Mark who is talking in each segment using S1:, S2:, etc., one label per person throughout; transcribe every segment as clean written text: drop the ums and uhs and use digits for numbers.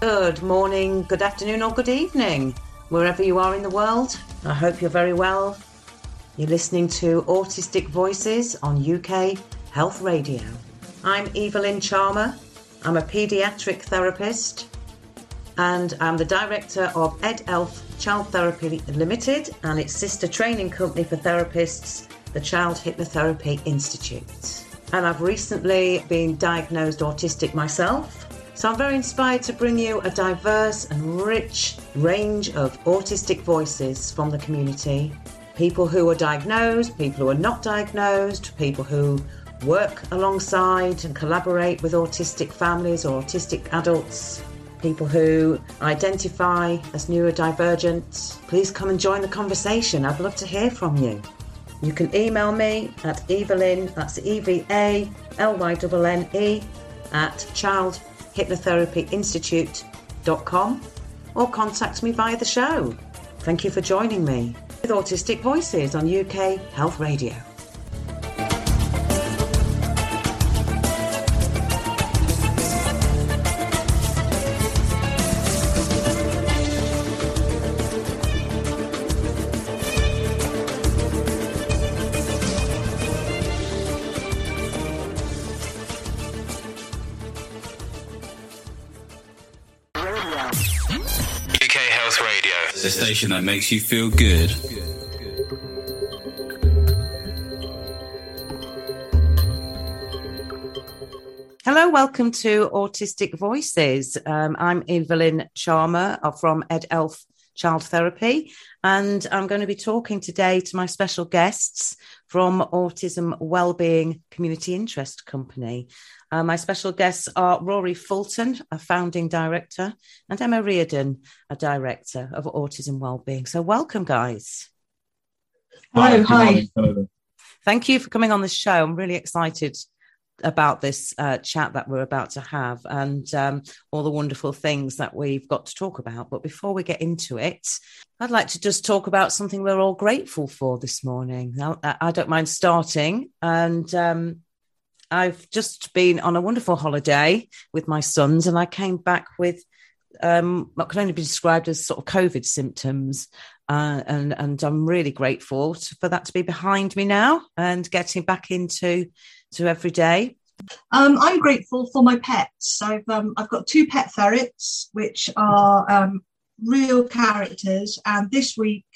S1: Good morning, good afternoon or good evening, wherever you are in the world. I hope you're very well. You're listening to Autistic Voices on UK Health Radio. I'm Evelyn Charmer. I'm a paediatric therapist and I'm the director of EdElf Child Therapy Limited and its sister training company for therapists, the Child Hypnotherapy Institute. And I've recently been diagnosed autistic myself. So I'm very inspired to bring you a diverse and rich range of autistic voices from the community. People who are diagnosed, people who are not diagnosed, people who work alongside and collaborate with autistic families or autistic adults, people who identify as neurodivergent. Please come and join the conversation. I'd love to hear from you. You can email me at Evelyn, that's EVALYNNE, at childhypnotherapyinstitute.com or contact me via the show. Thank you for joining me with Autistic Voices on UK Health Radio.
S2: The station that makes you feel good.
S1: Hello, welcome to Autistic Voices. I'm Evelyn Charmer from EdElf Child Therapy, and I'm going to be talking today to my special guests from Autism Wellbeing Community Interest Company. My special guests are Rory Fulton, a founding director, and Emma Reardon, a director of Autism Wellbeing. So welcome, guys.
S3: Hi.
S1: Thank you for coming on the show. I'm really excited about this chat that we're about to have and all the wonderful things that we've got to talk about. But before we get into it, I'd like to just talk about something we're all grateful for this morning. Now, I don't mind starting, and I've just been on a wonderful holiday with my sons, and I came back with what can only be described as sort of COVID symptoms. And I'm really grateful for that to be behind me now and getting back into every day.
S3: I'm grateful for my pets. I've got two pet ferrets, which are real characters. And this week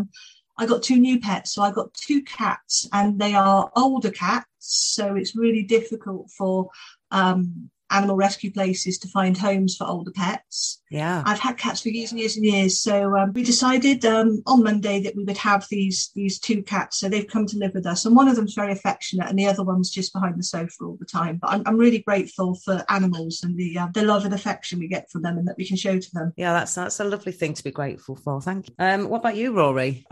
S3: I got two new pets. So I got two cats, and they are older cats. So it's really difficult for animal rescue places to find homes for older pets.
S1: Yeah,
S3: I've had cats for years and years and years. So we decided on Monday that we would have these two cats. So they've come to live with us, and one of them's very affectionate, and the other one's just behind the sofa all the time. But I'm really grateful for animals and the love and affection we get from them, and that we can show to them.
S1: Yeah, that's a lovely thing to be grateful for. Thank you. What about you, Rory?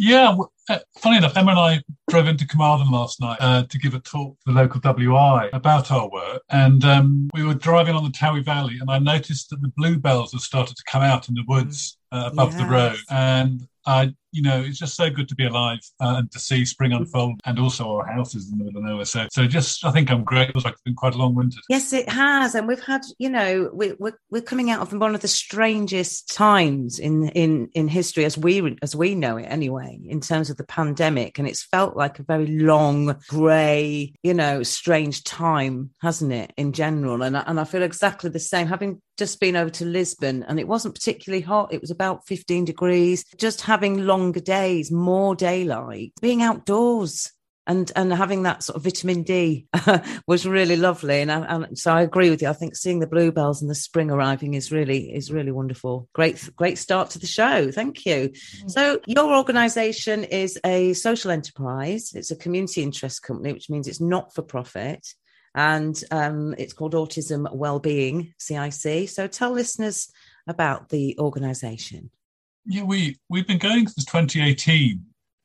S4: Funny enough, Emma and I drove into Carmarthen last night to give a talk to the local WI about our work, and we were driving on the Towie Valley, and I noticed that the bluebells have started to come out in the woods above the road, and it's just so good to be alive and to see spring unfold, and also our house is in the middle of nowhere. So just, I think I'm grateful. It's like it's been quite a long winter.
S1: Yes, it has. And we've had, we're coming out of one of the strangest times in history as we know it anyway, in terms of the pandemic. And it's felt like a very long, grey, strange time, hasn't it, in general? And I feel exactly the same, having just been over to Lisbon, and it wasn't particularly hot. It was about 15 degrees, just having longer days, more daylight, being outdoors and having that sort of vitamin D was really lovely. And so I agree with you. I think seeing the bluebells and the spring arriving is really wonderful. Great start to the show. Thank you. So your organisation is a social enterprise. It's a community interest company, which means it's not for profit. And it's called Autism Wellbeing, CIC. So tell listeners about the organisation.
S4: Yeah, we've been going since 2018.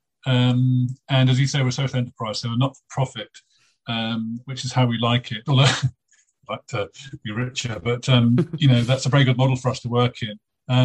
S4: And as you say, we're a social enterprise, so we're not for profit, which is how we like it. Although I'd like to be richer, but, that's a very good model for us to work in.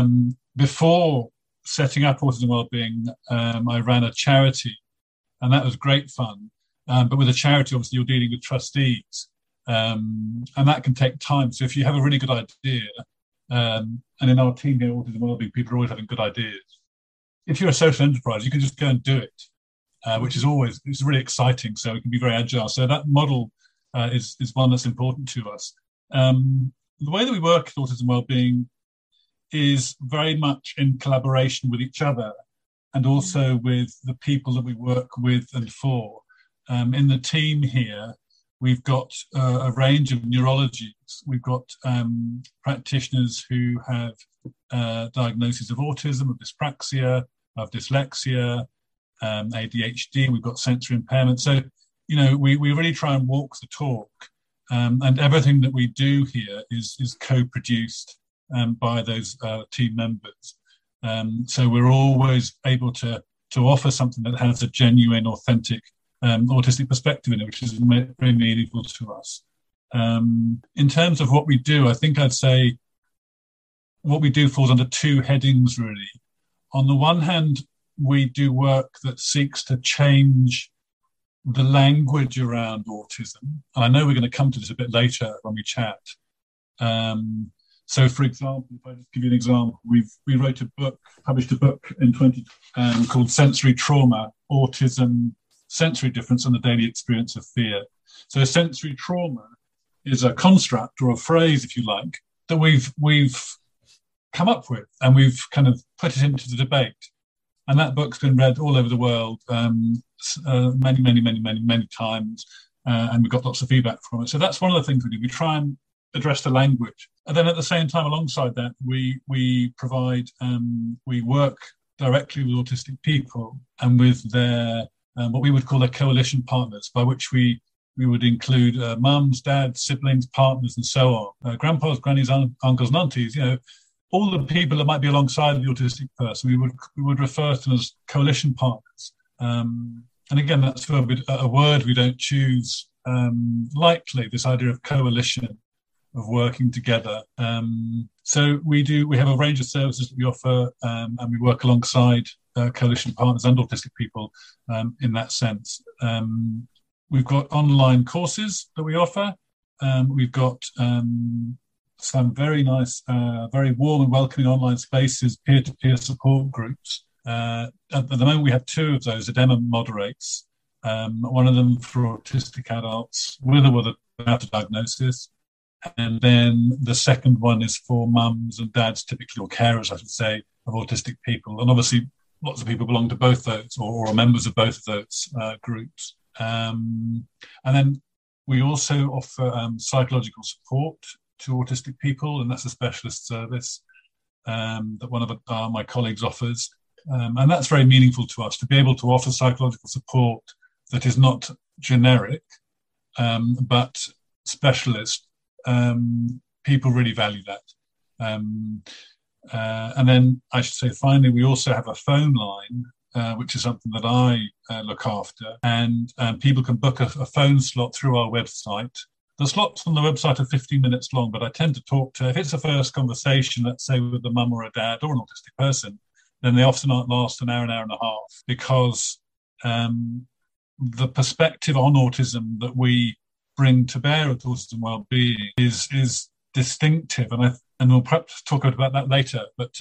S4: Before setting up Autism Wellbeing, I ran a charity, and that was great fun. But with a charity, obviously, you're dealing with trustees, and that can take time. So if you have a really good idea, And in our team here, Autism Wellbeing, people are always having good ideas. If you're a social enterprise, you can just go and do it, which is it's really exciting. So it can be very agile. So that model is one that's important to us. The way that we work at Autism Wellbeing is very much in collaboration with each other and also with the people that we work with and for. In the team here, we've got a range of neurologies. We've got practitioners who have diagnoses of autism, of dyspraxia, of dyslexia, ADHD. We've got sensory impairment. So, we really try and walk the talk. And everything that we do here is co-produced by those team members. So we're always able to offer something that has a genuine, authentic autistic perspective in it, which is very meaningful to us. In terms of what we do, I think I'd say what we do falls under two headings, really. On the one hand, we do work that seeks to change the language around autism. And I know we're going to come to this a bit later when we chat. So, for example, if I just give you an example, we published a book in 2020 called Sensory Trauma, Autism, Sensory Difference and the Daily Experience of Fear. So sensory trauma is a construct or a phrase, if you like, that we've come up with and we've kind of put it into the debate. And that book's been read all over the world many times, and we've got lots of feedback from it. So that's one of the things we do. We try and address the language. And then at the same time, alongside that, we provide, we work directly with autistic people and with their, what we would call their coalition partners, by which we would include mums, dads, siblings, partners, and so on, grandpas, grannies, uncles, and aunties, all the people that might be alongside the autistic person, we would refer to them as coalition partners. And again, that's a word we don't choose lightly, this idea of coalition, of working together. So we have a range of services that we offer, and we work alongside coalition partners and autistic people in that sense. We've got online courses that we offer. We've got some very nice, very warm and welcoming online spaces, peer-to-peer support groups. At the moment, we have two of those that Emma moderates. One of them for autistic adults with or without a diagnosis. And then the second one is for mums and dads, typically, or carers, I should say, of autistic people. And obviously, lots of people belong to both those or are members of both of those groups. And then we also offer psychological support to autistic people, and that's a specialist service that one of my colleagues offers. And that's very meaningful to us, to be able to offer psychological support that is not generic, but specialist. People really value that. And then I should say, finally, we also have a phone line, which is something that I look after. And people can book a phone slot through our website. The slots on the website are 15 minutes long, but I tend to talk to, if it's a first conversation, let's say with a mum or a dad or an autistic person, then they often last an hour and a half, because the perspective on autism that we bring to bear at Autism Wellbeing is distinctive, and we'll perhaps talk about that later. But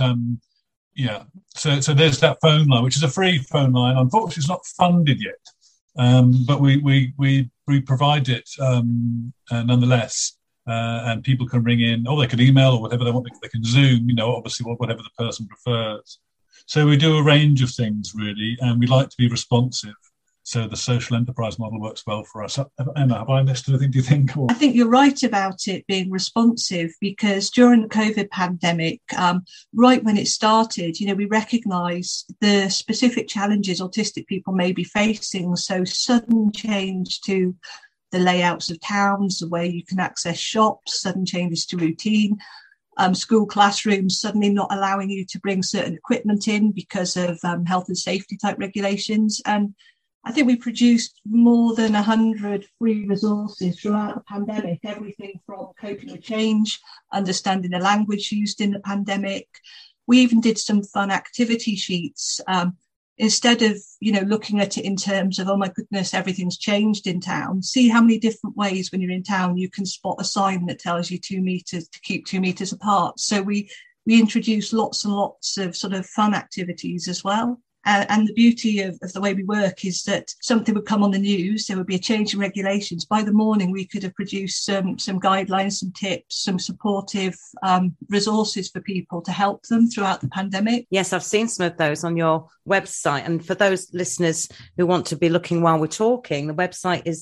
S4: so there's that phone line, which is a free phone line. Unfortunately, it's not funded yet, but we provide it nonetheless, and people can ring in, or they can email, or whatever they want. They can Zoom, obviously whatever the person prefers. So we do a range of things, really, and we like to be responsive. So the social enterprise model works well for us. Emma, have I missed anything, do you think?
S3: I think you're right about it being responsive, because during the COVID pandemic, right when it started, we recognised the specific challenges autistic people may be facing. So sudden change to the layouts of towns, the way you can access shops, sudden changes to routine, school classrooms suddenly not allowing you to bring certain equipment in because of health and safety type regulations. And I think we produced more than 100 free resources throughout the pandemic, everything from coping with change, understanding the language used in the pandemic. We even did some fun activity sheets instead of, looking at it in terms of, oh my goodness, everything's changed in town, see how many different ways when you're in town you can spot a sign that tells you 2 meters to keep 2 meters apart. So we introduce lots and lots of sort of fun activities as well. And the beauty of the way we work is that something would come on the news, there would be a change in regulations. By the morning, we could have produced some guidelines, some tips, some supportive resources for people to help them throughout the pandemic.
S1: Yes, I've seen some of those on your website. And for those listeners who want to be looking while we're talking, the website is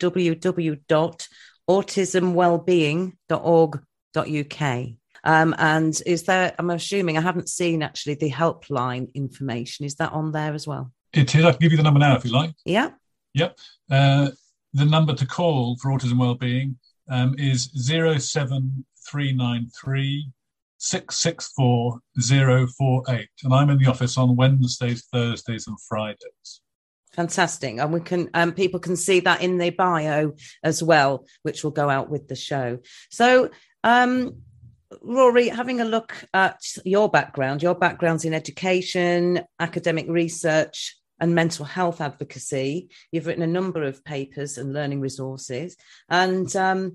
S1: www.autismwellbeing.org.uk. And is there, I'm assuming, I haven't seen actually the helpline information. Is that on there as well?
S4: It is. I can give you the number now if you like.
S1: Yeah.
S4: Yep. The number to call for Autism Wellbeing is 07393 664 048. And I'm in the office on Wednesdays, Thursdays and Fridays.
S1: Fantastic. And we can people can see that in the bio as well, which will go out with the show. So Rory, having a look at your background's in education, academic research and mental health advocacy. You've written a number of papers and learning resources. And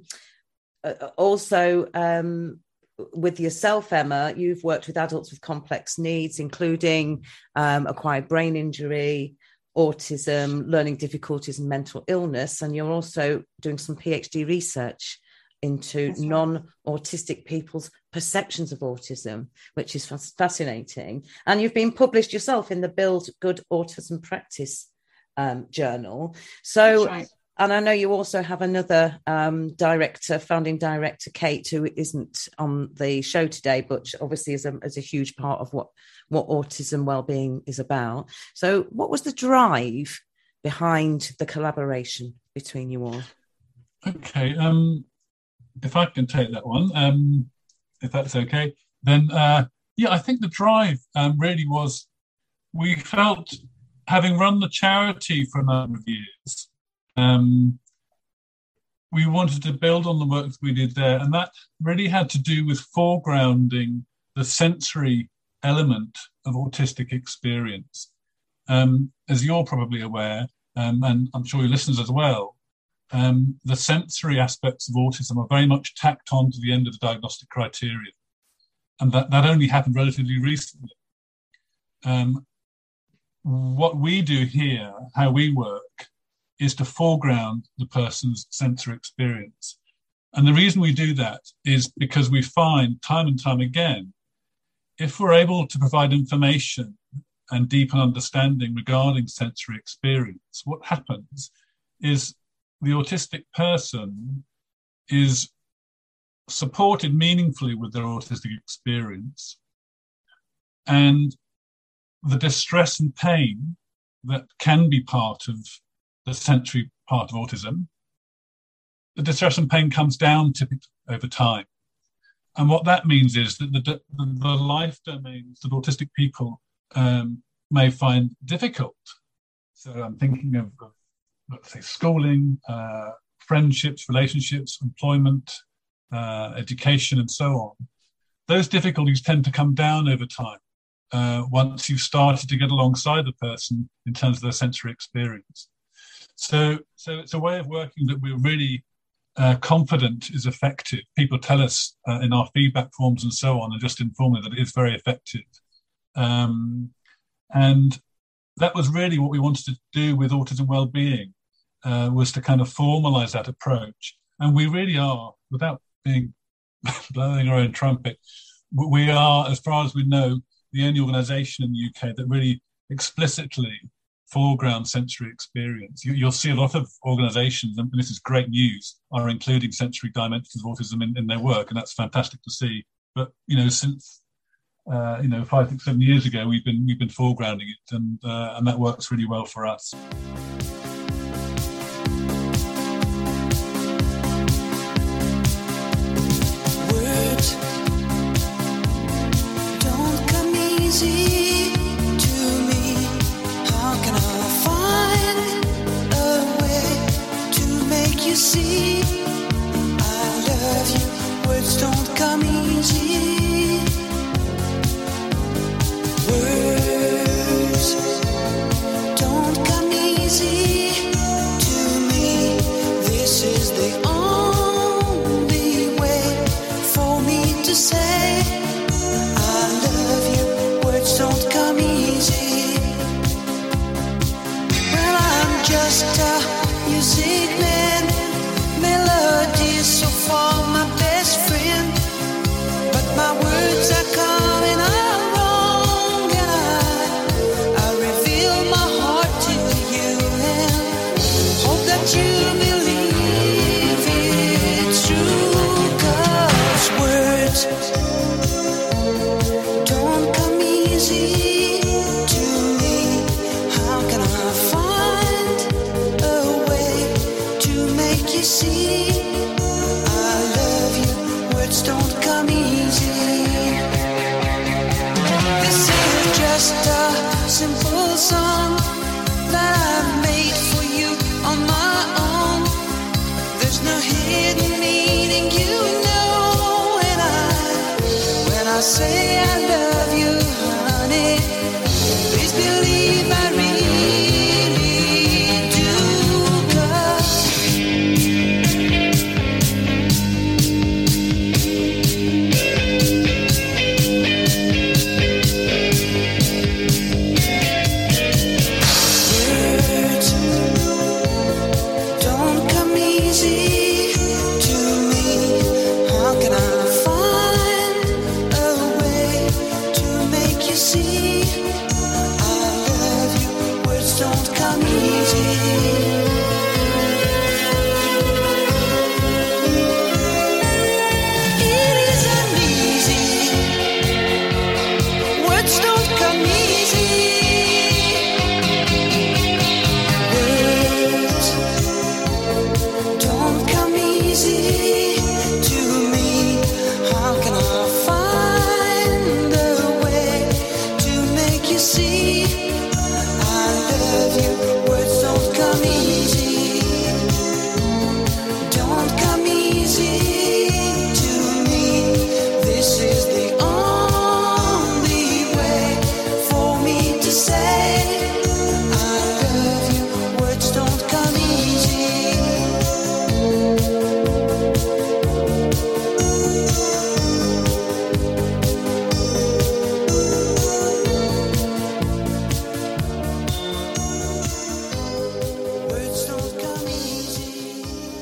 S1: also with yourself, Emma, you've worked with adults with complex needs, including acquired brain injury, autism, learning difficulties and mental illness. And you're also doing some PhD research into non-autistic people's perceptions of autism, which is fascinating. And you've been published yourself in the Build Good Autism Practice journal. So, right. And I know you also have another founding director, Kate, who isn't on the show today, but obviously is a huge part of what autism wellbeing is about. So what was the drive behind the collaboration between you all?
S4: Okay, if I can take that one, if that's okay, then I think the drive really was, we felt, having run the charity for a number of years, we wanted to build on the work that we did there, and that really had to do with foregrounding the sensory element of autistic experience. As you're probably aware, and I'm sure your listeners as well, the sensory aspects of autism are very much tacked on to the end of the diagnostic criteria. And that only happened relatively recently. What we do here, how we work, is to foreground the person's sensory experience. And the reason we do that is because we find time and time again, if we're able to provide information and deepen understanding regarding sensory experience, what happens is the autistic person is supported meaningfully with their autistic experience, and the distress and pain that can be part of the sensory part of autism, the distress and pain comes down typically over time. And what that means is that the life domains that autistic people may find difficult. So I'm thinking of let's say, schooling, friendships, relationships, employment, education, and so on. Those difficulties tend to come down over time once you've started to get alongside the person in terms of their sensory experience. So it's a way of working that we're really confident is effective. People tell us in our feedback forms and so on, and just inform me that it is very effective. And that was really what we wanted to do with autism wellbeing, was to kind of formalize that approach. And we really are, without being blowing our own trumpet, we are, as far as we know, the only organisation in the UK that really explicitly foregrounds sensory experience. You'll see a lot of organisations, and this is great news, are including sensory dimensions of autism in their work, and that's fantastic to see. But since 5, 6, 7 years ago, we've been foregrounding it, and that works really well for us.
S5: Words don't come easy to me. How can I find a way to make you see I love you? Words don't come easy. Words just a music man. Melody is so far my best friend, but my words are coming out wrong, and I reveal my heart to you and hope that you believe it's true, 'cause words don't come easy to me. How can I find a way to make you see I love you? Words don't come easy. This is just a simple song that I've made for you on my own. There's no hidden meaning, you know, when I say I love you, honey, please believe I really do, 'cause words don't come easy to me. How can I find a way to make you see I love you? Words don't come easy. It isn't easy. Words don't come easy. Words don't come easy to me. How can I find a way to make you see I love you? Words don't come easy. Don't come easy to me. This is the only way for me to say I love you. Words don't come easy. Words don't come easy.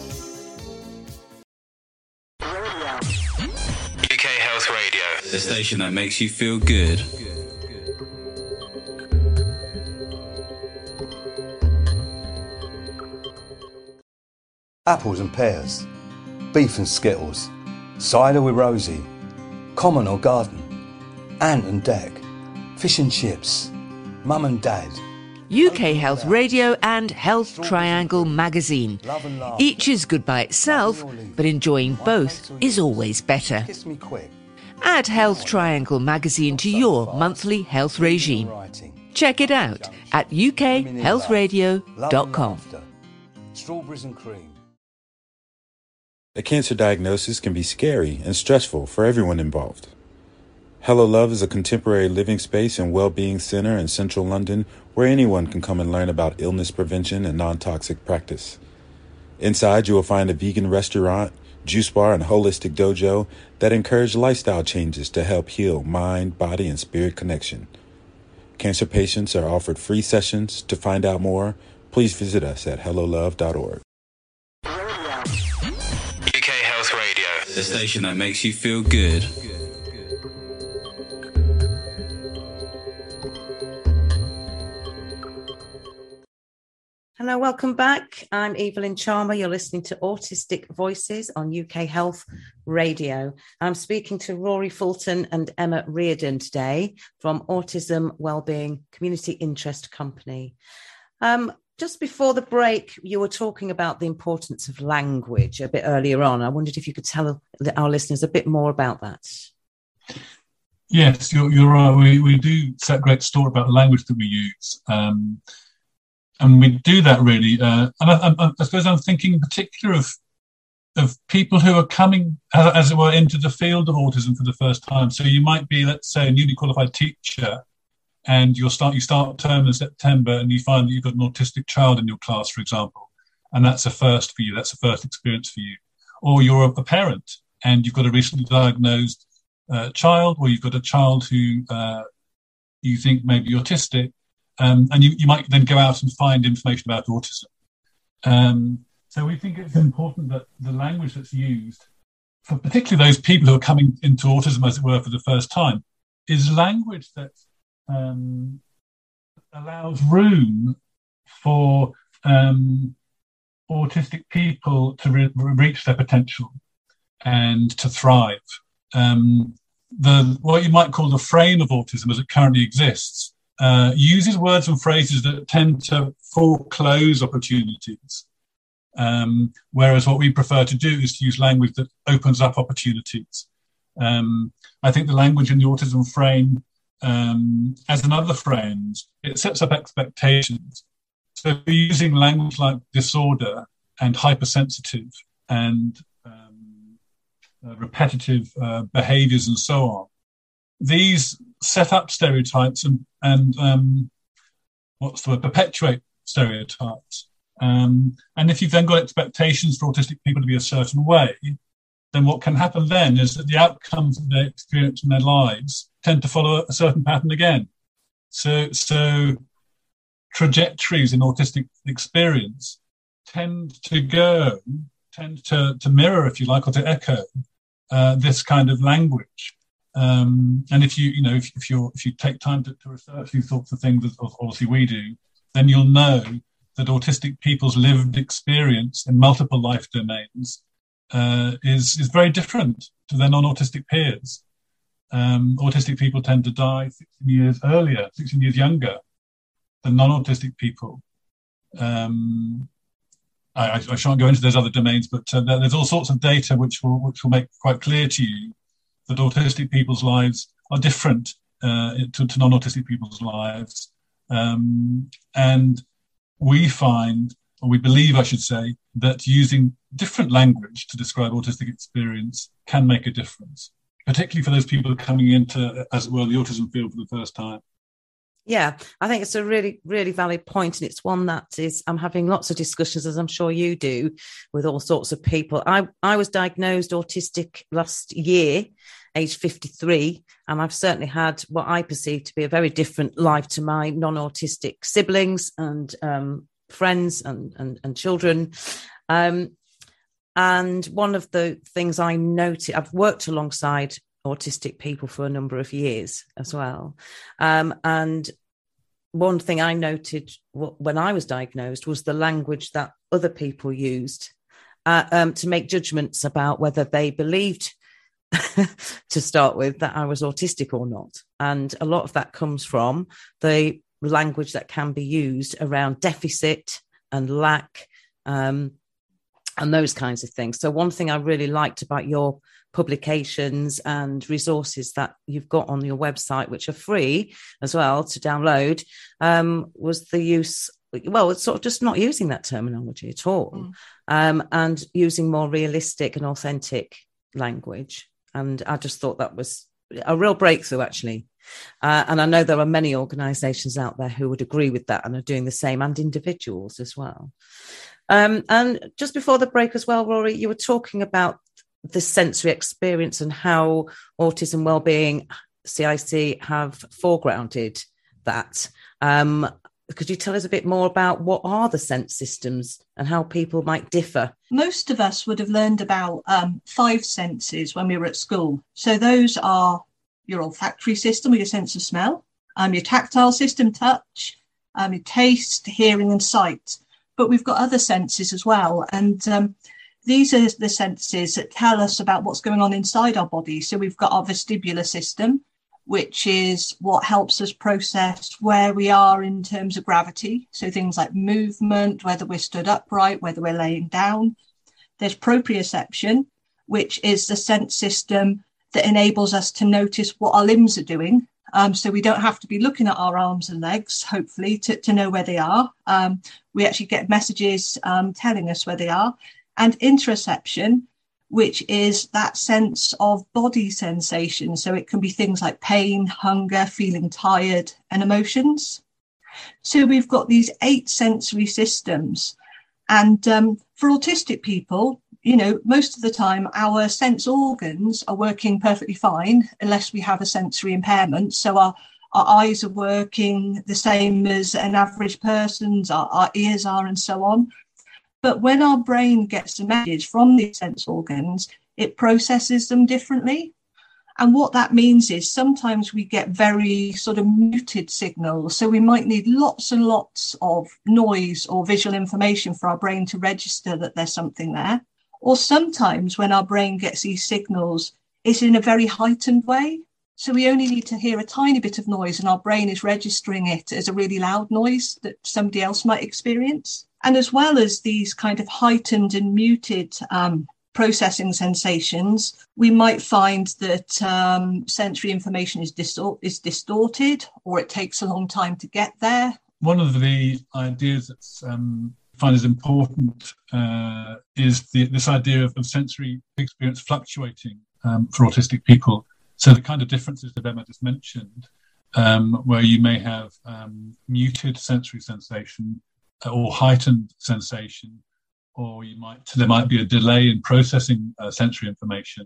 S2: UK Health Radio, the station that makes you feel good.
S6: Apples and pears, beef and skittles, cider with Rosie, common or garden, ant and deck, fish and chips, mum and dad.
S7: UK Health Radio and Health Triangle magazine. Each is good by itself, but enjoying both is always better.
S6: Kiss me quick.
S7: Add Health Triangle magazine to your monthly health regime. Check it out at ukhealthradio.com.
S6: Strawberries and cream.
S8: A cancer diagnosis can be scary and stressful for everyone involved. Hello Love is a contemporary living space and well-being center in central London where anyone can come and learn about illness prevention and non-toxic practice. Inside, you will find a vegan restaurant, juice bar, and holistic dojo that encourage lifestyle changes to help heal mind, body, and spirit connection. Cancer patients are offered free sessions. To find out more, please visit us at hellolove.org.
S2: UK Health Radio, the station that makes you feel good.
S1: Hello, welcome back. I'm Evelyn Charmer. You're listening to Autistic Voices on UK Health Radio. I'm speaking to Rory Fulton and Emma Reardon today from Autism Wellbeing Community Interest Company. Just before the break, you were talking about the importance of language a bit earlier on. I wondered if you could tell our listeners a bit more about that.
S4: Yes, you're right. We do set great store about the language that we use. And we do that really. And I suppose I'm thinking in particular of people who are coming, as it were, into the field of autism for the first time. So you might be, let's say, a newly qualified teacher, and you start term in September, and you find that you've got an autistic child in your class, for example, and that's a first for you. That's a first experience for you. Or you're a parent, and you've got a recently diagnosed child, or you've got a child who you think may be autistic. And you might then go out and find information about autism. So we think it's important that the language that's used, for particularly those people who are coming into autism, as it were, for the first time, is language that allows room for autistic people to reach their potential and to thrive. What you might call the frame of autism as it currently exists uses words and phrases that tend to foreclose opportunities. Whereas what we prefer to do is to use language that opens up opportunities. I think the language in the autism frame, as in other frames, it sets up expectations. So if you're using language like disorder and hypersensitive and repetitive behaviours and so on, these set up stereotypes and perpetuate stereotypes. And if you've then got expectations for autistic people to be a certain way, then what can happen then is that the outcomes of their experience in their lives tend to follow a certain pattern again. So trajectories in autistic experience tend to mirror, if you like, or to echo this kind of language. And if you take time to research these sorts of things, as obviously we do, then you'll know that autistic people's lived experience in multiple life domains is very different to their non-autistic peers. Autistic people tend to die 16 years earlier, 16 years younger than non-autistic people. I shan't go into those other domains, but there's all sorts of data which will make quite clear to you that autistic people's lives are different to non-autistic people's lives. And we find, or we believe, I should say, that using different language to describe autistic experience can make a difference, particularly for those people coming into, as it were, the autism field for the first time.
S1: Yeah, I think it's a really, really valid point, and it's one that I'm having lots of discussions, as I'm sure you do, with all sorts of people. I was diagnosed autistic last year, age 53, and I've certainly had what I perceive to be a very different life to my non-autistic siblings and friends and children. And one of the things I noted, I've worked alongside autistic people for a number of years as well. And one thing I noted when I was diagnosed was the language that other people used to make judgments about whether they believed to start with that I was autistic or not. And a lot of that comes from the language that can be used around deficit and lack and those kinds of things. So one thing I really liked about your publications and resources that you've got on your website, which are free as well to download, was the use, well, it's sort of just not using that terminology at all, and using more realistic and authentic language. And I just thought that was a real breakthrough, actually. And I know there are many organisations out there who would agree with that and are doing the same, and individuals as well. And just before the break as well, Rory, you were talking about the sensory experience and how Autism Wellbeing CIC have foregrounded that. Could you tell us a bit more about what are the sense systems and how people might differ?
S3: Most of us would have learned about 5 senses when we were at school. So those are your olfactory system with your sense of smell, your tactile system, touch, your taste, hearing and sight. But we've got other senses as well. And these are the senses that tell us about what's going on inside our body. So we've got our vestibular system, which is what helps us process where we are in terms of gravity. So things like movement, whether we're stood upright, whether we're laying down. There's proprioception, which is the sense system that enables us to notice what our limbs are doing. So we don't have to be looking at our arms and legs, hopefully, to know where they are. We actually get messages telling us where they are. And interoception, which is that sense of body sensation. So it can be things like pain, hunger, feeling tired, and emotions. So we've got these 8 sensory systems. And for autistic people, you know, most of the time our sense organs are working perfectly fine unless we have a sensory impairment. So our eyes are working the same as an average person's, our ears are, and so on. But when our brain gets a message from these sense organs, it processes them differently. And what that means is sometimes we get very sort of muted signals. So we might need lots and lots of noise or visual information for our brain to register that there's something there. Or sometimes when our brain gets these signals, it's in a very heightened way. So we only need to hear a tiny bit of noise and our brain is registering it as a really loud noise that somebody else might experience. And as well as these kind of heightened and muted processing sensations, we might find that sensory information is distorted, or it takes a long time to get there.
S4: One of the ideas that's I find is important is this idea of sensory experience fluctuating for autistic people. So the kind of differences that Emma just mentioned, where you may have muted sensory sensation or heightened sensation, or there might be a delay in processing sensory information.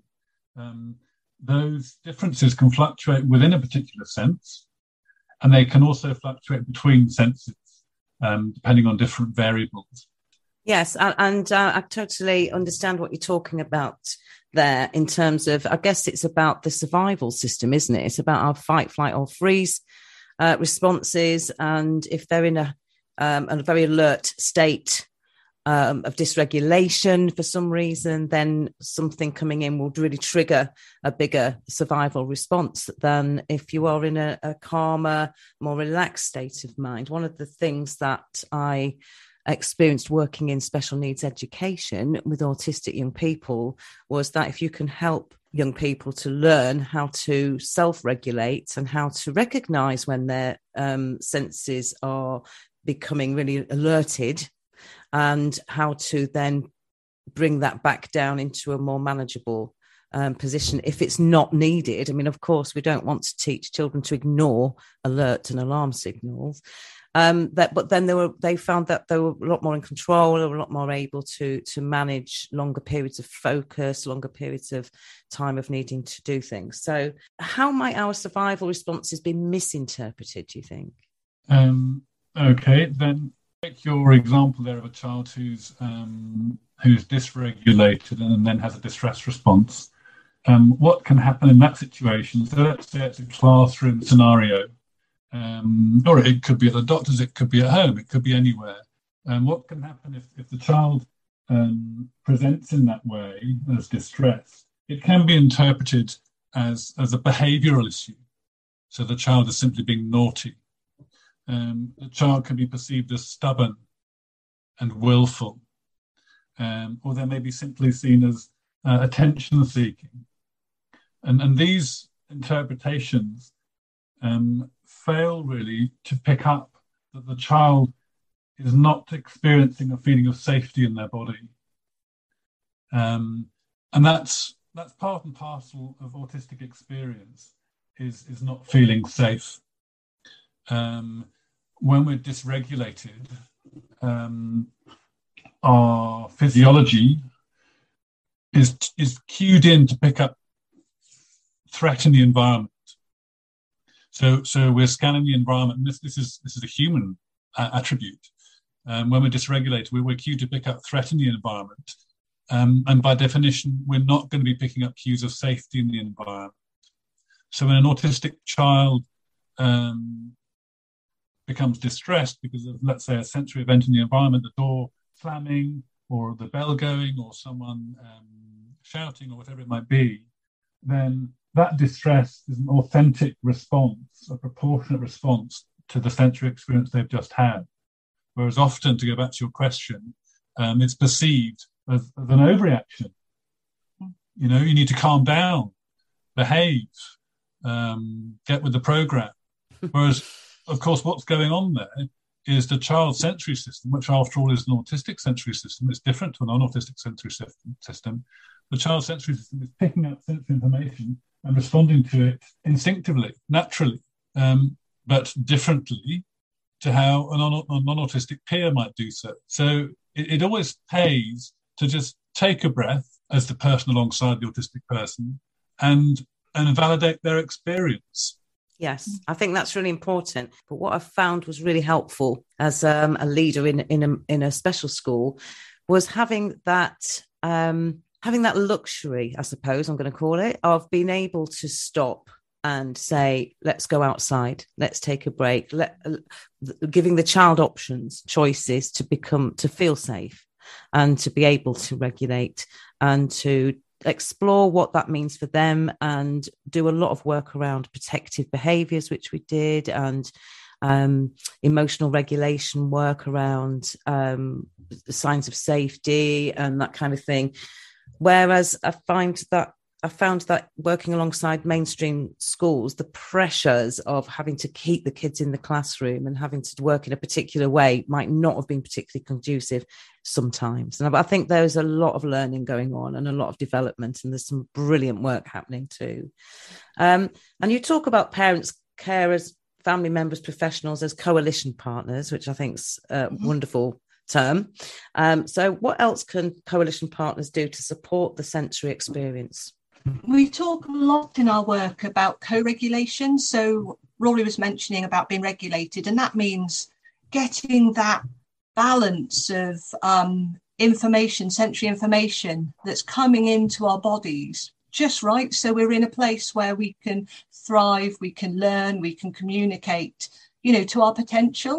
S4: Those differences can fluctuate within a particular sense, and they can also fluctuate between senses, depending on different variables.
S1: Yes, and I totally understand what you're talking about there in terms of, I guess it's about the survival system, isn't it? It's about our fight, flight or freeze responses, and if they're in a very alert state of dysregulation for some reason, then something coming in will really trigger a bigger survival response than if you are in a calmer, more relaxed state of mind. One of the things that I experienced working in special needs education with autistic young people was that if you can help young people to learn how to self-regulate and how to recognise when their senses are becoming really alerted, and how to then bring that back down into a more manageable position if it's not needed. I mean, of course, we don't want to teach children to ignore alert and alarm signals. But then they found that they were a lot more in control, they were a lot more able to manage longer periods of focus, longer periods of time of needing to do things. So how might our survival responses be misinterpreted, do you think?
S4: Okay, then take your example there of a child who's dysregulated and then has a distress response. What can happen in that situation? So let's say it's a classroom scenario, or it could be at the doctor's, it could be at home, it could be anywhere. What can happen if the child presents in that way as distress? It can be interpreted as a behavioural issue. So the child is simply being naughty. The child can be perceived as stubborn and willful, or they may be simply seen as attention-seeking. And these interpretations fail really to pick up that the child is not experiencing a feeling of safety in their body. And that's part and parcel of autistic experience, is not feeling safe. When we're dysregulated, our physiology is cued in to pick up threat in the environment. So we're scanning the environment, and this is a human attribute. When we're dysregulated, we're cued to pick up threat in the environment, and by definition, we're not going to be picking up cues of safety in the environment. So when an autistic child becomes distressed because of, let's say, a sensory event in the environment, the door slamming or the bell going or someone shouting or whatever it might be, then that distress is an authentic response, a proportionate response to the sensory experience they've just had. Whereas often, to go back to your question, it's perceived as an overreaction. You know, you need to calm down, behave, get with the program. Whereas, of course, what's going on there is the child's sensory system, which after all is an autistic sensory system. It's different to a non-autistic sensory system. The child's sensory system is picking up sensory information and responding to it instinctively, naturally, but differently to how a non-autistic peer might do so. So it always pays to just take a breath as the person alongside the autistic person and validate their experience.
S1: Yes, I think that's really important. But what I found was really helpful as a leader in a special school was having that luxury, I suppose I'm going to call it, of being able to stop and say, let's go outside, let's take a break, giving the child options, choices to feel safe and to be able to regulate and to explore what that means for them, and do a lot of work around protective behaviours, which we did, and emotional regulation work around signs of safety and that kind of thing. Whereas I found that working alongside mainstream schools, the pressures of having to keep the kids in the classroom and having to work in a particular way might not have been particularly conducive sometimes. And I think there's a lot of learning going on and a lot of development, and there's some brilliant work happening too. And you talk about parents, carers, family members, professionals as coalition partners, which I think is a wonderful term. So what else can coalition partners do to support the sensory experience?
S3: We talk a lot in our work about co-regulation. So Rory was mentioning about being regulated, and that means getting that balance of information, sensory information that's coming into our bodies just right. So we're in a place where we can thrive, we can learn, we can communicate, to our potential.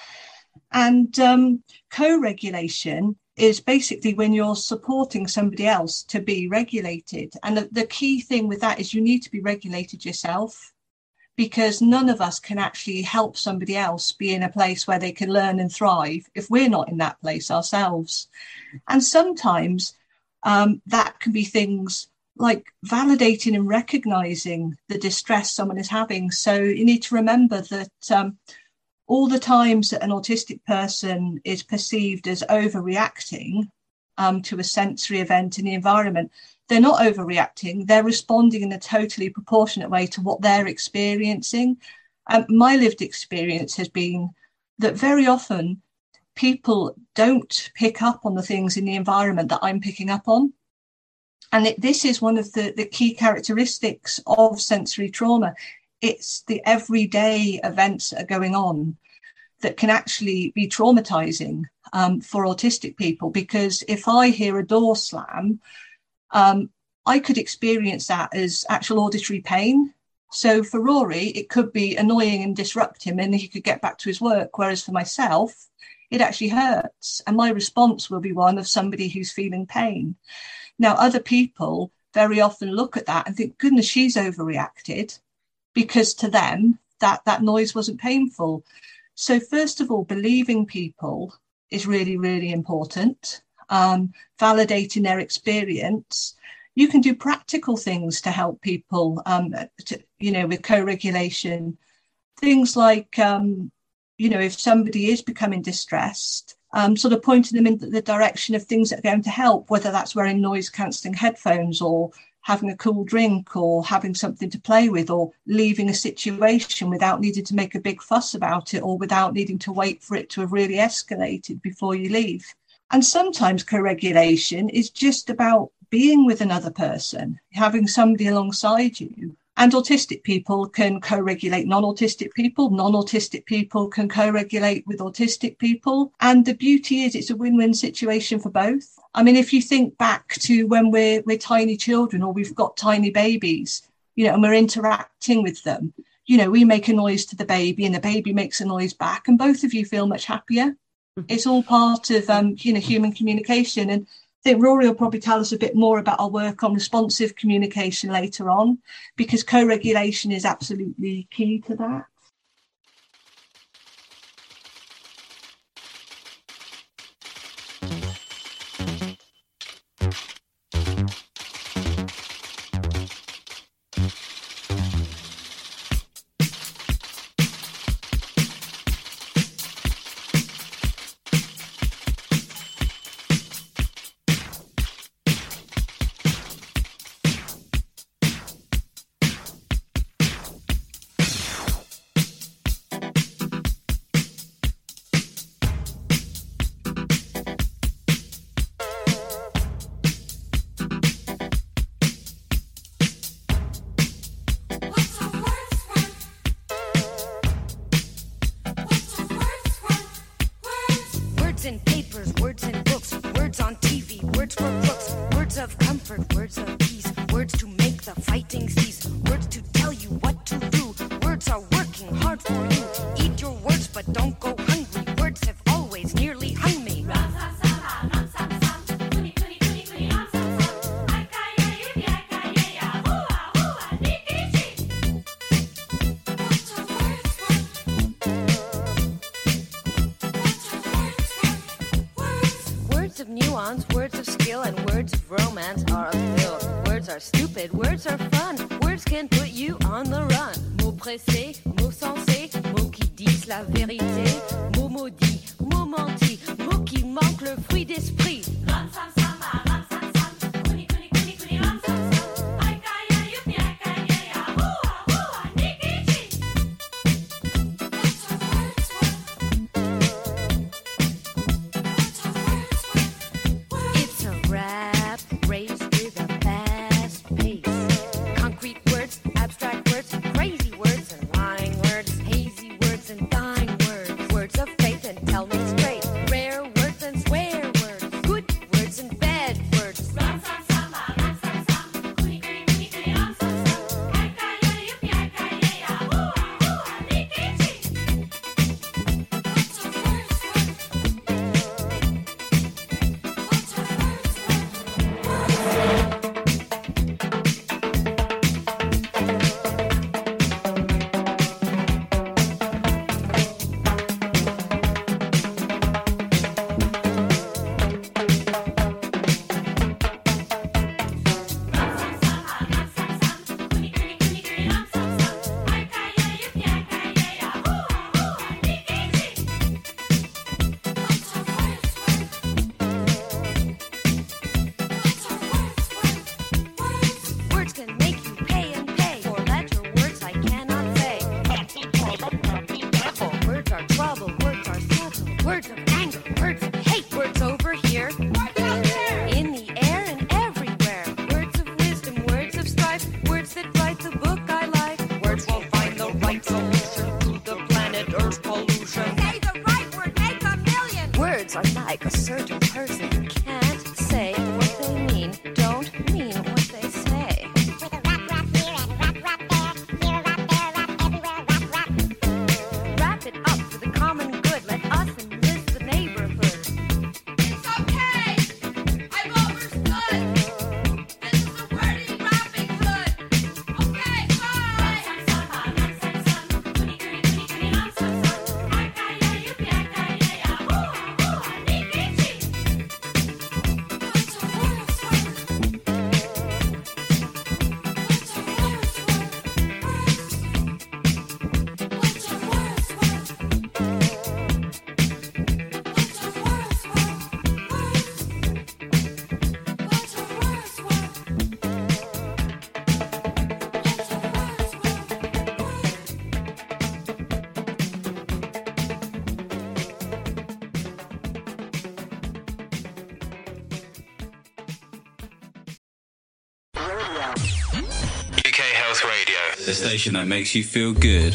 S3: And co-regulation is basically when you're supporting somebody else to be regulated. And the key thing with that is you need to be regulated yourself, because none of us can actually help somebody else be in a place where they can learn and thrive if we're not in that place ourselves. And sometimes that can be things like validating and recognizing the distress someone is having. So you need to remember that all the times that an autistic person is perceived as overreacting to a sensory event in the environment, they're not overreacting, they're responding in a totally proportionate way to what they're experiencing. My lived experience has been that very often people don't pick up on the things in the environment that I'm picking up on. And this is one of the key characteristics of sensory trauma. It's the everyday events that are going on that can actually be traumatizing for autistic people, because if I hear a door slam, I could experience that as actual auditory pain. So for Rory, it could be annoying and disrupt him and he could get back to his work. Whereas for myself, it actually hurts. And my response will be one of somebody who's feeling pain. Now, other people very often look at that and think, goodness, she's overreacted, because to them, that noise wasn't painful. So first of all, believing people is really, really important. Validating their experience. You can do practical things to help people, with co-regulation. Things like, if somebody is becoming distressed, sort of pointing them in the direction of things that are going to help, whether that's wearing noise-cancelling headphones or having a cool drink or having something to play with, or leaving a situation without needing to make a big fuss about it, or without needing to wait for it to have really escalated before you leave. And sometimes co-regulation is just about being with another person, having somebody alongside you. And autistic people can co-regulate non-autistic people. Non-autistic people can co-regulate with autistic people. And the beauty is it's a win-win situation for both. I mean, if you think back to when we're tiny children, or we've got tiny babies, and we're interacting with them, we make a noise to the baby and the baby makes a noise back, and both of you feel much happier. It's all part of, human communication. And I think Rory will probably tell us a bit more about our work on responsive communication later on, because co-regulation is absolutely key to that.
S9: bonds, words of skill, and words of romance are a pill. Words are stupid, words are fun. Words can put you on the run. Mots pressés, mots sensés, mots qui disent la vérité. Mots maudits, mots mentis, mots qui manquent le fruit d'esprit.
S2: The station that makes you feel good.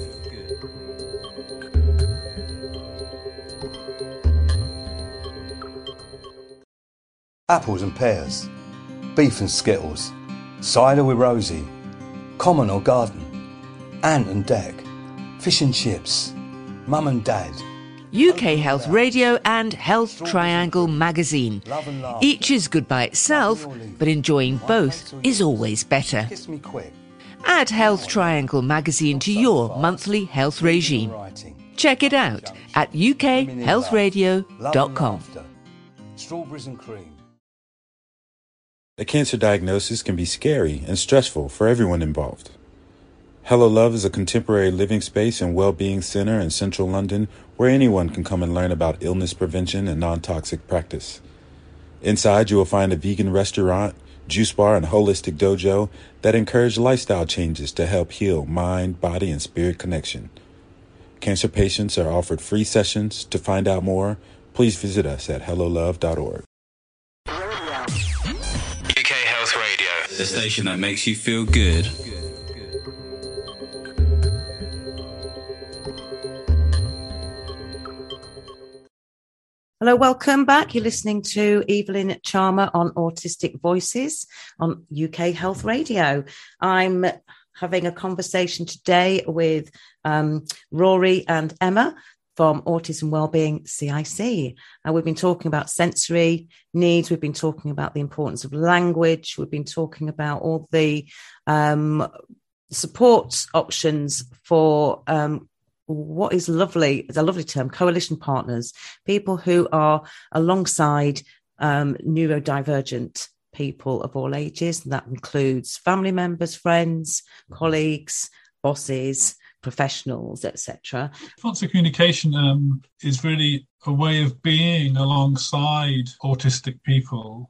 S6: Apples and pears, beef and skittles, cider with Rosie, common or garden, ant and deck, fish and chips, mum and dad.
S7: UK Health Radio and Health Triangle magazine. Each is good by itself, but enjoying both is always better.
S6: Kiss me quick.
S7: Add Health Triangle magazine to your monthly health regime. Check it out at ukhealthradio.com.
S6: Strawberries and cream.
S8: A cancer diagnosis can be scary and stressful for everyone involved. Hello Love is a contemporary living space and well-being center in central London where anyone can come and learn about illness prevention and non-toxic practice. Inside, you will find a vegan restaurant, juice bar, and holistic dojo that encourage lifestyle changes to help heal mind, body, and spirit connection. Cancer patients are offered free sessions. To find out more, please visit us at hellolove.org.
S2: UK Health Radio, the station that makes you feel good.
S1: Hello, welcome back. You're listening to Evelyn Charmer on Autistic Voices on UK Health Radio. I'm having a conversation today with Rory and Emma from Autism Wellbeing CIC. We've been talking about sensory needs. We've been talking about the importance of language. We've been talking about all the support options for what is lovely, it's a lovely term, coalition partners, people who are alongside neurodivergent people of all ages. That includes family members, friends, colleagues, bosses, professionals, etc.
S4: Responsive communication is really a way of being alongside autistic people.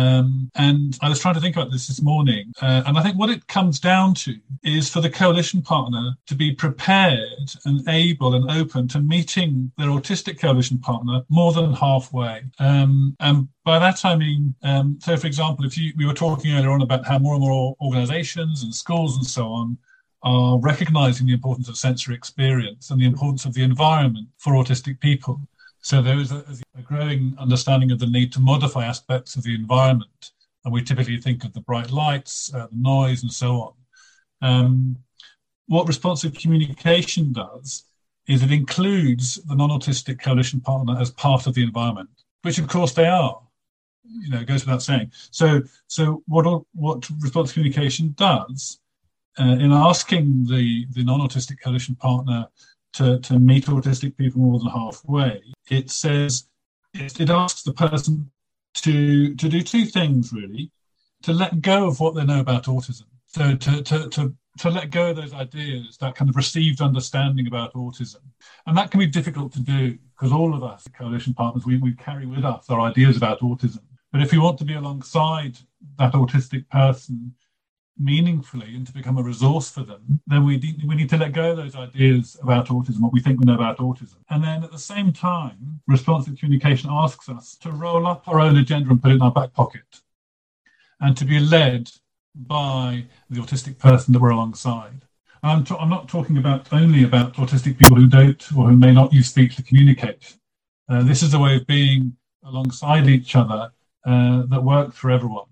S4: And I was trying to think about this morning, and I think what it comes down to is for the coalition partner to be prepared and able and open to meeting their autistic coalition partner more than halfway. And by that I mean, so for example, we were talking earlier on about how more and more organisations and schools and so on are recognising the importance of sensory experience and the importance of the environment for autistic people. So there is a growing understanding of the need to modify aspects of the environment. And we typically think of the bright lights, the noise, and so on. What responsive communication does is it includes the non-autistic coalition partner as part of the environment, which of course they are. You know, it goes without saying. So what responsive communication does in asking the non-autistic coalition partner to meet autistic people more than halfway, it says it asks the person to do two things really: to let go of what they know about autism, so to let go of those ideas, that kind of received understanding about autism, and that can be difficult to do because all of us coalition partners we carry with us our ideas about autism. But if we want to be alongside that autistic person meaningfully and to become a resource for them, then we need to let go of those ideas about autism, what we think we know about autism. And then at the same time, responsive communication asks us to roll up our own agenda and put it in our back pocket and to be led by the autistic person that we're alongside. And I'm not talking only about autistic people who don't or who may not use speech to communicate. This is a way of being alongside each other that works for everyone.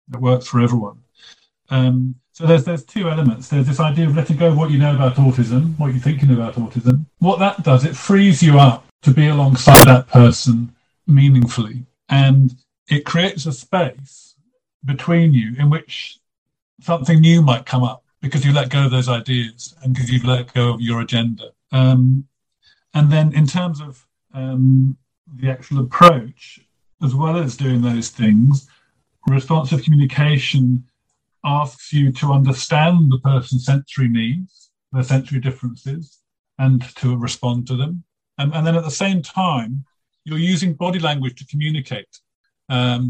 S4: So there's two elements. There's this idea of letting go of what you know about autism, what you're thinking about autism. What that does, it frees you up to be alongside that person meaningfully. And it creates a space between you in which something new might come up because you let go of those ideas and because you've let go of your agenda. And then in terms of the actual approach, as well as doing those things, responsive communication asks you to understand the person's sensory needs, their sensory differences, and to respond to them. And then at the same time, you're using body language to communicate. So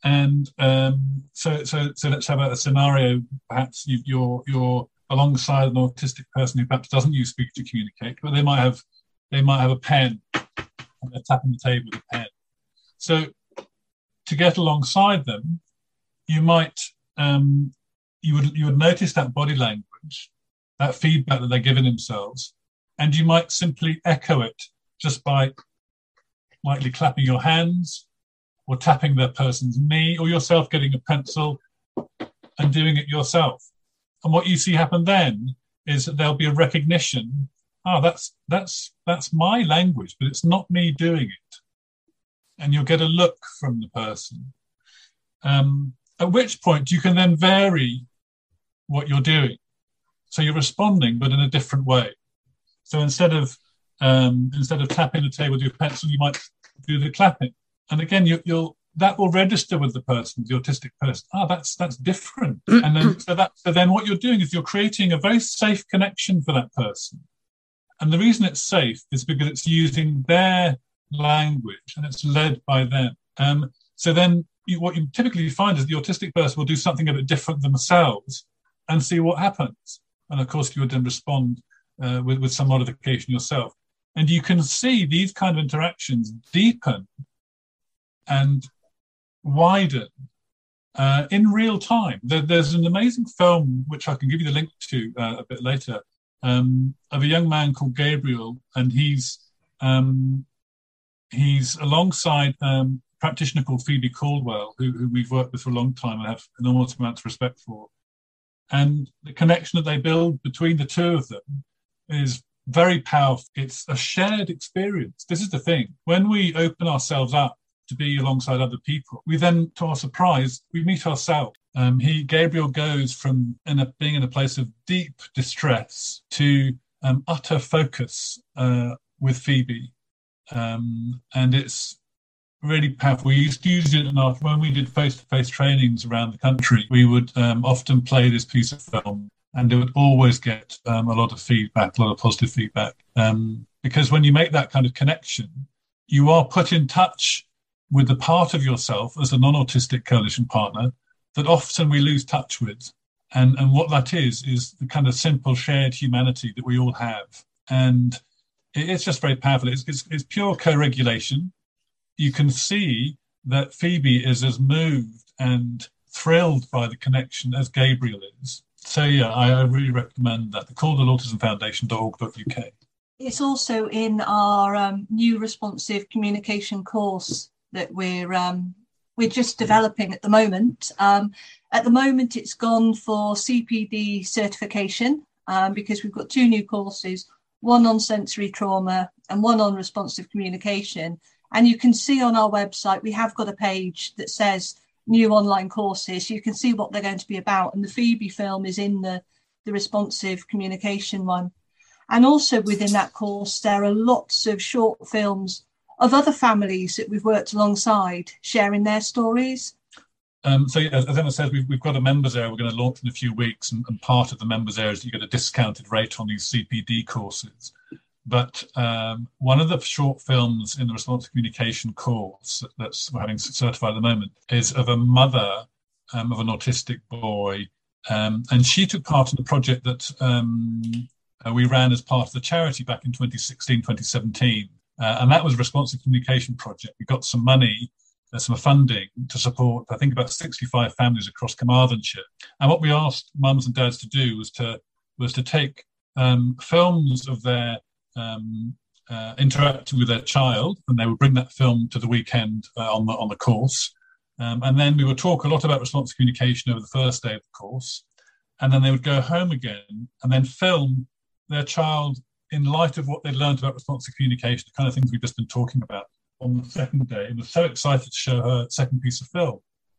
S4: let's have a scenario. Perhaps you're alongside an autistic person who perhaps doesn't use speech to communicate, but they might have a pen and they're tapping the table with a pen. So to get alongside them, you might you would notice that body language, that feedback that they're giving themselves, and you might simply echo it just by lightly clapping your hands or tapping the person's knee, or yourself getting a pencil and doing it yourself. And what you see happen then is that there'll be a recognition, that's my language, but it's not me doing it. And you'll get a look from the person. At which point you can then vary what you're doing. So you're responding, but in a different way. So instead of tapping the table with your pencil, you might do the clapping. And again, that will register with the person, the autistic person. That's different. And then so then what you're doing is you're creating a very safe connection for that person. And the reason it's safe is because it's using their language and it's led by them. So then what you typically find is the autistic person will do something a bit different themselves and see what happens. And of course, you would then respond with some modification yourself. And you can see these kind of interactions deepen and widen in real time. There's an amazing film, which I can give you the link to a bit later, of a young man called Gabriel, and he's alongside a practitioner called Phoebe Caldwell, who we've worked with for a long time and have enormous amounts of respect for. And the connection that they build between the two of them is very powerful. It's a shared experience. This is the thing. When we open ourselves up to be alongside other people, we then, to our surprise, we meet ourselves. Gabriel goes from being in a place of deep distress to utter focus with Phoebe. And it's really powerful. We used to use it when we did face-to-face trainings around the country. We would often play this piece of film, and it would always get a lot of feedback, a lot of positive feedback. Because when you make that kind of connection, you are put in touch with the part of yourself as a non-autistic coalition partner that often we lose touch with. And what that is the kind of simple shared humanity that we all have. And it's just very powerful. It's pure co-regulation. You can see that Phoebe is as moved and thrilled by the connection as Gabriel is. So, yeah, I really recommend that. They're called autismfoundation.org.uk.
S3: It's also in our new responsive communication course that we're just developing at the moment. At the moment, it's gone for CPD certification because we've got 2 new courses, one on sensory trauma and one on responsive communication. And you can see on our website, we have got a page that says new online courses. You can see what they're going to be about. And the Phoebe film is in the responsive communication one. And also within that course, there are lots of short films of other families that we've worked alongside, sharing their stories.
S4: So, as Emma says, we've got a members area we're going to launch in a few weeks, and part of the members area is that you get a discounted rate on these CPD courses. But one of the short films in the responsive communication course that's we're having certified at the moment is of a mother of an autistic boy, and she took part in the project that we ran as part of the charity back in 2016, 2017. And that was a responsive communication project. We got some money, some funding to support, I think, about 65 families across Carmarthenshire. And what we asked mums and dads to do was to take films of their interacting with their child, and they would bring that film to the weekend on the course. And then we would talk a lot about responsive communication over the first day of the course. And then they would go home again and then film their child in light of what they'd learned about responsive communication, the kind of things we've just been talking about on the second day, and was so excited to show her second piece of film.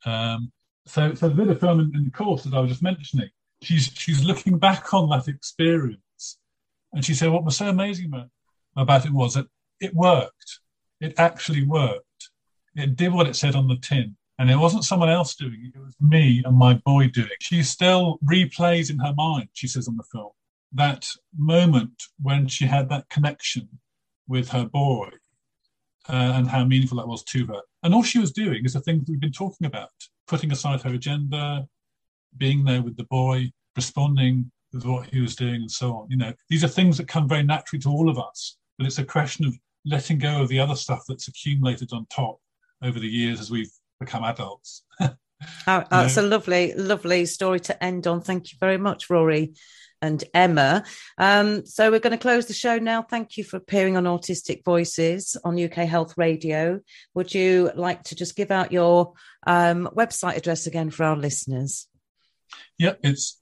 S4: So the bit of film in the course that I was just mentioning, she's looking back on that experience, and she said what was so amazing about it was that it worked. It actually worked. It did what it said on the tin, and it wasn't someone else doing it. It was me and my boy doing it. She still replays in her mind, she says on the film, that moment when she had that connection with her boy and how meaningful that was to her. And all she was doing is the things we've been talking about, putting aside her agenda, being there with the boy, responding with what he was doing and so on. You know, these are things that come very naturally to all of us, but it's a question of letting go of the other stuff that's accumulated on top over the years as we've become adults.
S1: That's a lovely story to end on. Thank you very much, Rory and Emma. So we're going to close the show now. Thank you for appearing on Autistic Voices on UK Health Radio. Would you like to just give out your website address again for our listeners?
S4: Yep, it's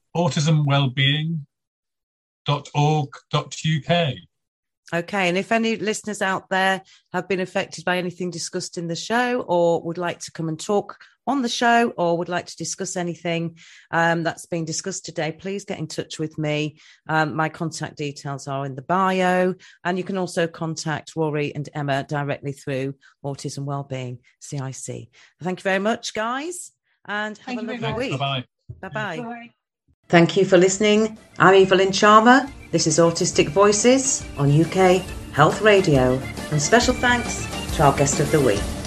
S4: autismwellbeing.org.uk.
S1: Okay, and if any listeners out there have been affected by anything discussed in the show, or would like to come and talk on the show, or would like to discuss anything that's been discussed today, please get in touch with me. My contact details are in the bio, and you can also contact Rory and Emma directly through Autism Wellbeing CIC. Thank you very much, guys, and have a lovely week.
S4: Bye-bye.
S1: Bye-bye.
S3: Bye.
S1: Thank you for listening. I'm Evelyn Charmer. This is Autistic Voices on UK Health Radio. And special thanks to our guest of the week.